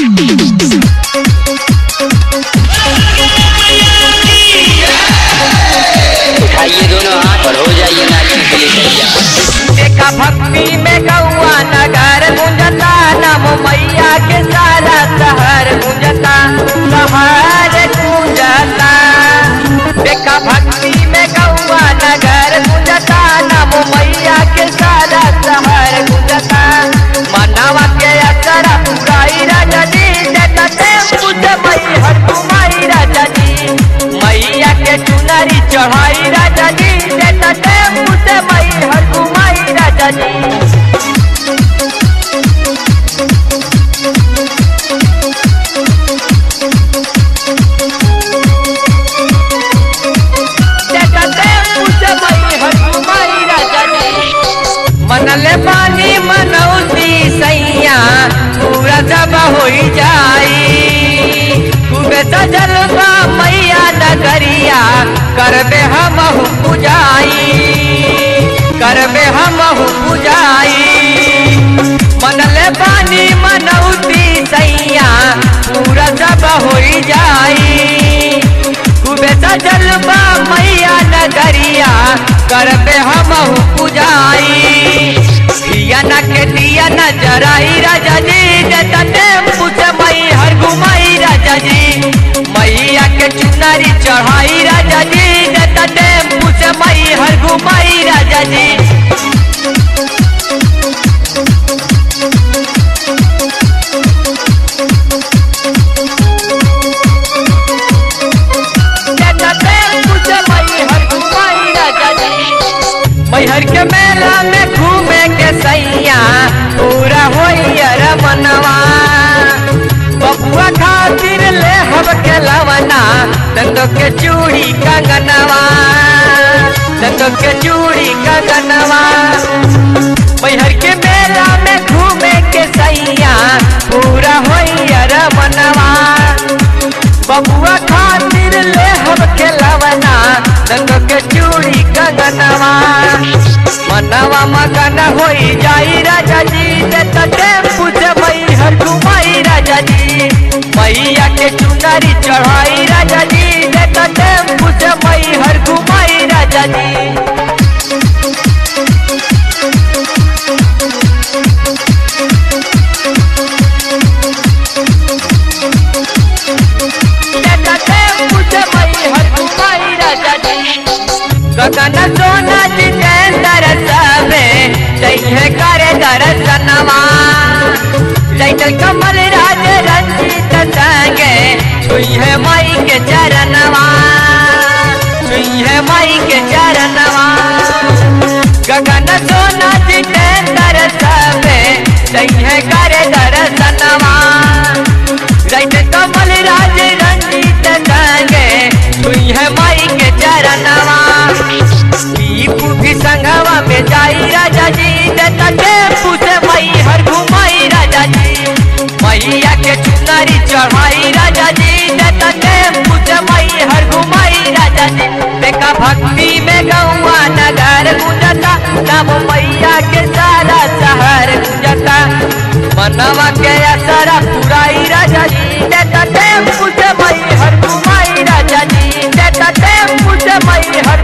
उठाइए दोनों हाथ और हो जाइए नाचने के लिए तैयार। देखा भक्ति में गौआ नगर गुंजता, नमो मैया के सारा शहर गुंजता, शहर गुंजता। देखा भक्ति में गौआ नगर गुंजता, नमो मैया के सारा शहर गुंजता। मनवा के असरा पुराई राजा जी, देता टेम्पू से मई हर घुमाई राजा जी, मैया के चुनरी चढ़ाई राजा जी, देता टेम्पू से मई हर घुमाई राजा जी। मनले पानी मनौती सैया पूरा जब हो जाई, खूबे सजलवा मैया नगरिया करबे हम पूजाई, करबे हम पूजाई। मनले पानी मनौती सैया पूरा जब हो जाई, खूबे सजलवा मैया नगरिया करबे हम पूजाई। दिया न के दिया न जराई राजा जी, देता टेम्पू से मई हर घुमाई राजा जी, मैया के चुनरी चढ़ाई राजा जी, देता टेम्पू से मई हर घुमाई राजा जी। मैहर के मेला में घूमे के सैया पूरा होइया रमनवा, बबुआ खातिर ले हब के लवना, दंदो के चूड़ी कंगनवा, दंदो के चूड़ी कंगनवा। मैहर के मेला में घूमे के सैया पूरा होइया रमनवा, बबुआ खातिर ले हब के लवना, दंदो के चूड़ी कंगनवा। मनवा मगन होई जाई राजा जी, देता टेम्पू से मई हर घुमाई राजा जी, मैया के चुनरी चढ़ाई राजा जी, देता टेम्पू से मई हर घुमाई राजा जी। गगन सोना जितेंद्र सबे जय करे दर्शनवा, जैतल कमल राज रंजित संगे छुई है माई के चरणवा, छुई है माई के चरणवा। गगन सोना जितेंद्र सबे जय करे दर्शनवा, जैतल कमल राज रंजित संगे छुई है माई के चरणवा। दीपू भी संगवा में जाई राजा जी, देता टेम्पू से मई हर घुमाई राजा जी, मैया के चुनरी चढ़ाई राजा जी, देता टेम्पू से मई हर घुमाई राजा जी। देखा भक्ति में गौआ नगर गुंजता, नम मैया के सारा शहर गुंजता, मनवा के असरा पुराई राजा जी, देता टेम्पू से मई हर घुमाई राजा जी, देता टेम्पू से मई हर